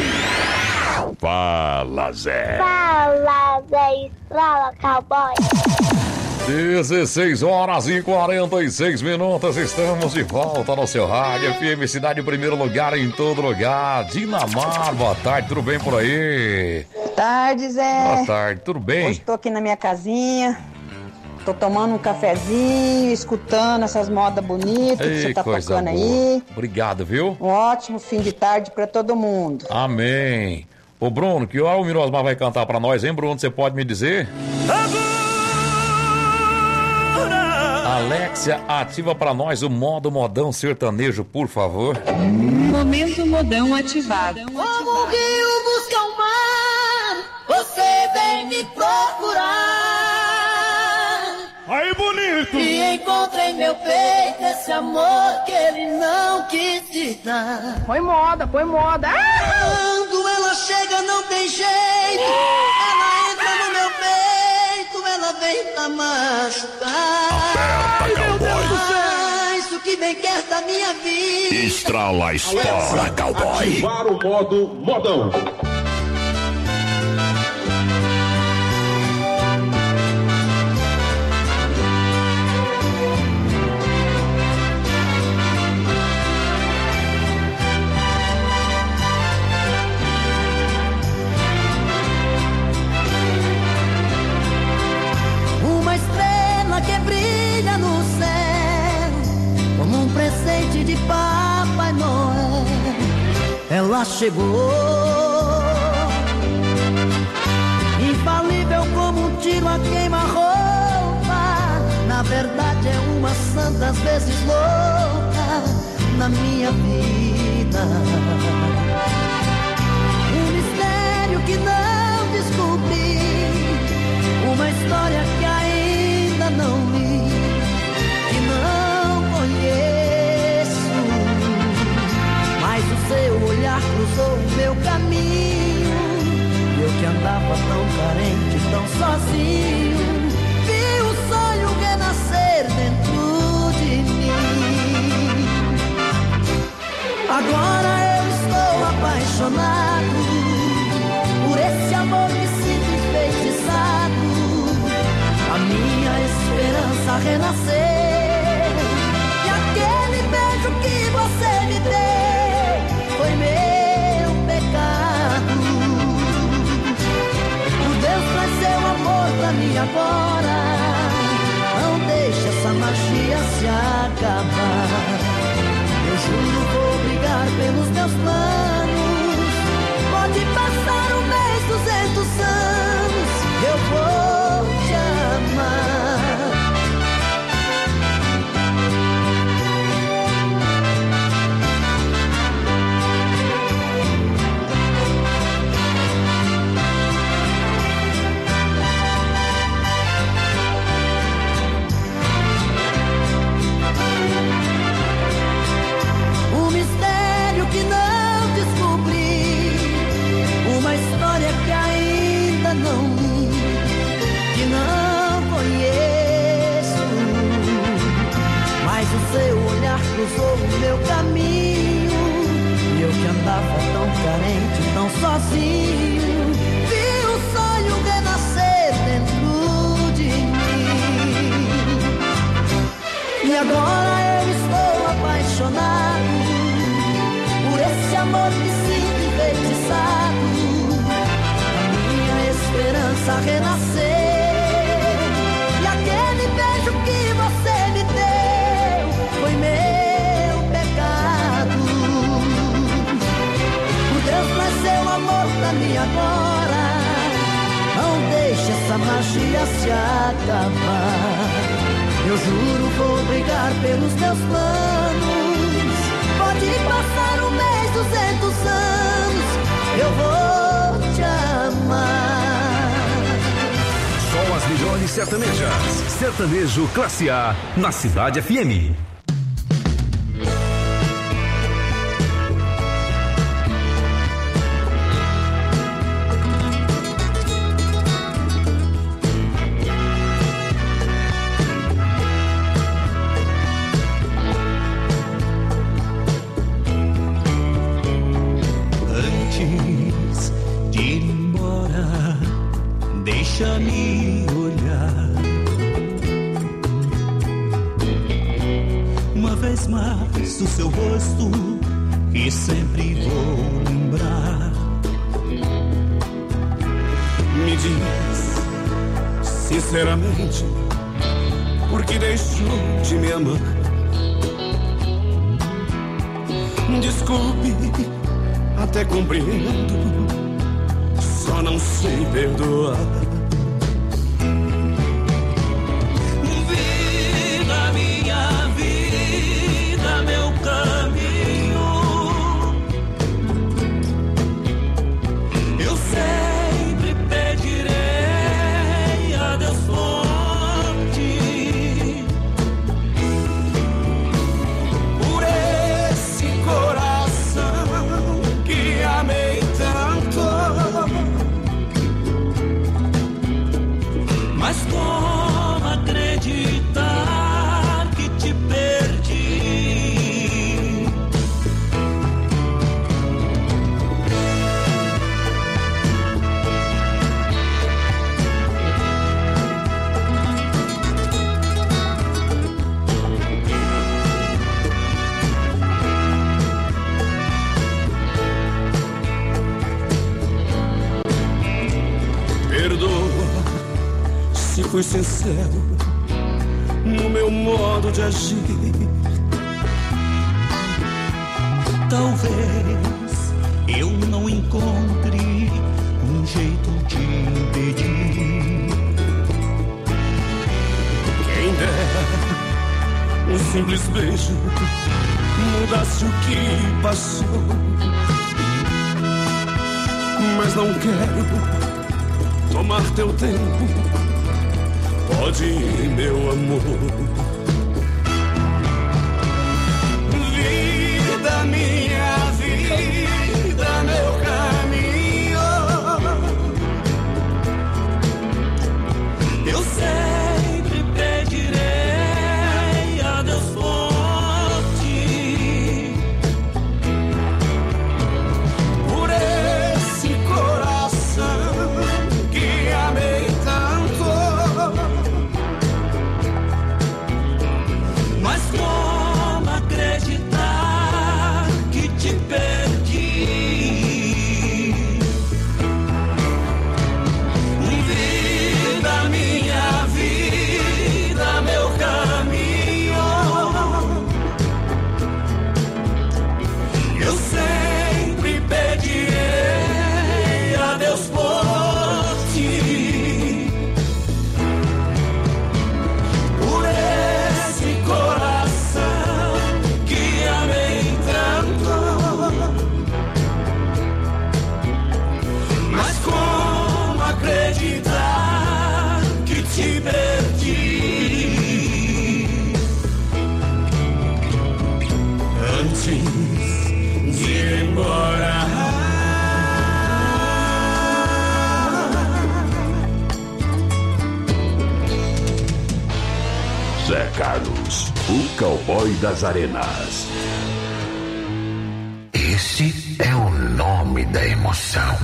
Fala, Zé. Fala, Zé. Fala, cowboy. dezesseis horas e quarenta e seis minutos, estamos de volta no seu rádio F M Cidade, em primeiro lugar em todo lugar. Dinamar, boa tarde, tudo bem por aí? Boa tarde, Zé. Boa tarde, tudo bem? Hoje tô aqui na minha casinha, tô tomando um cafezinho, escutando essas modas bonitas Ei, que você tá coisa tocando boa. aí. Obrigado, viu? Um ótimo fim de tarde pra todo mundo. Amém. Ô Bruno, que hora o Mirosmar vai cantar pra nós, hein, Bruno? Você pode me dizer? Alexia, ativa pra nós o modo modão sertanejo, por favor. Momento modão ativado. Como o rio busca o mar, você vem me procurar. Aí, bonito! E encontra em meu peito esse amor que ele não quis te dar. Põe moda, põe moda. Quando ela chega não tem jeito, ela entra no meu peito, ela vem pra machucar. Aperta, cowboy. Mas o que bem quer da minha vida? Estrala, estoura, cowboy. Ativar o modo modão. Uma estrela que brilha no céu, como um presente de Papai Noel. Ela chegou, infalível como um tiro a queima-roupa. tantas vezes louca na minha vida. Um mistério que não descobri, uma história que ainda não li, que não conheço. Mas o seu olhar cruzou o meu caminho, eu que andava tão carente, tão sozinho, vi o sonho renascer dentro de mim. Agora eu estou apaixonado por esse amor que sinto enfeitiçado, a minha esperança renascer. E aquele beijo que você me deu foi meu pecado. Por Deus, traz seu amor pra mim agora, não deixe essa magia se acabar. Eu juro vou brigar pelos meus planos, pode passar um mês, duzentos anos, eu vou te amar. Um mistério que não descobri, uma história que ainda não li, que não conheço. Mas o seu olhar cruzou o meu caminho, e eu que andava tão carente, tão sozinho, vi o sonho renascer dentro de mim. E agora eu estou apaixonado por esse amor que sinto enfeitiçado, a minha esperança renascer. E aquele beijo que você me deu foi meu pecado. Por Deus, traz seu amor pra mim agora, não deixe essa magia se acabar. Eu juro vou brigar pelos meus planos, pode passar um mês, duzentos anos, eu vou te amar. Só as melhores sertanejas. Sertanejo Classe A, na Cidade F M. Deixa-me olhar uma vez mais o seu rosto, que sempre vou lembrar. Me diz sinceramente por que deixou de me amar. Desculpe, até compreendo, só não sei perdoar. Fui sincero no meu modo de agir. Talvez eu não encontre um jeito de impedir. Quem dera Um simples beijo mudasse o que passou. Mas não quero tomar teu tempo. Pode ir, meu amor. Vida, minha vida, meu caminho. Eu sempre pedirei a Deus por ti, por esse coração que amei tanto. Mas como acreditar que te perdi? Vida, minha vida, meu caminho. Eu sempre pedirei a Deus por ti, por esse coração que amei tanto. Mas como acreditar que te perdi? Antes de ir embora, Zé Carlos, o cowboy das arenas. Esse é o nome da emoção.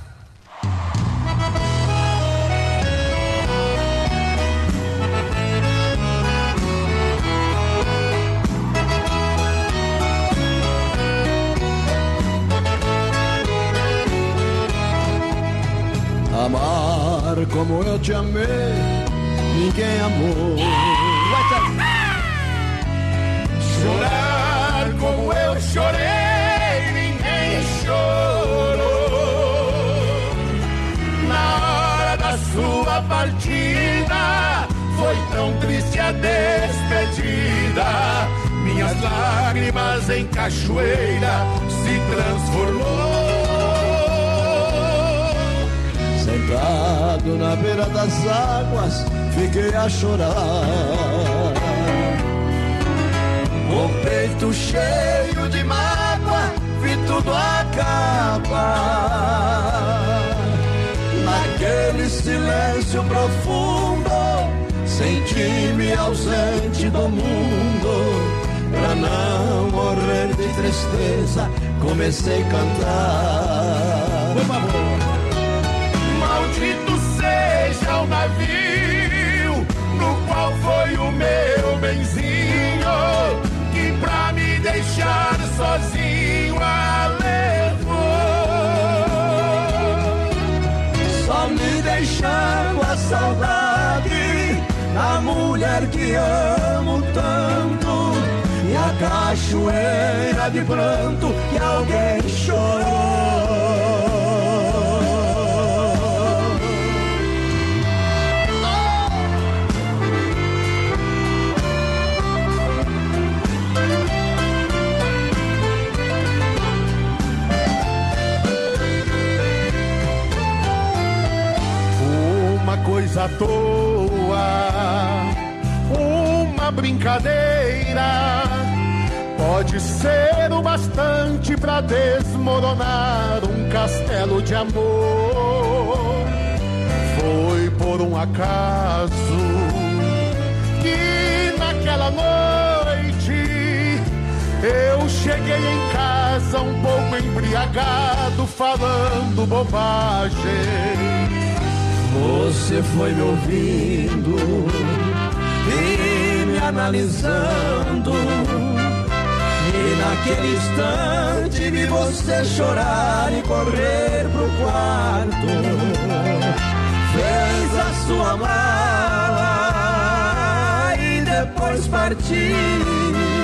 Amar como eu te amei, ninguém amou. chorar como eu chorei, ninguém chorou. Na hora da sua partida, foi tão triste a despedida. Minhas lágrimas em cachoeira se transformou. Sentado na beira das águas, fiquei a chorar. Com o peito cheio de mágoa, vi tudo acabar. Naquele silêncio profundo, senti-me ausente do mundo. Pra não morrer de tristeza, comecei a cantar. Por favor. Maldito seja o navio no qual foi o meu benzinho, que pra me deixar sozinho a levou. Só me deixando a saudade da mulher que amo tanto, e a cachoeira de pranto que alguém chorou. Uma coisa à toa, uma brincadeira, pode ser o bastante pra desmoronar um castelo de amor. Foi por um acaso que naquela noite eu cheguei em casa um pouco embriagado, falando bobagem. Você foi me ouvindo e me analisando, e naquele instante vi você chorar e correr pro quarto. Fez a sua mala e depois partiu.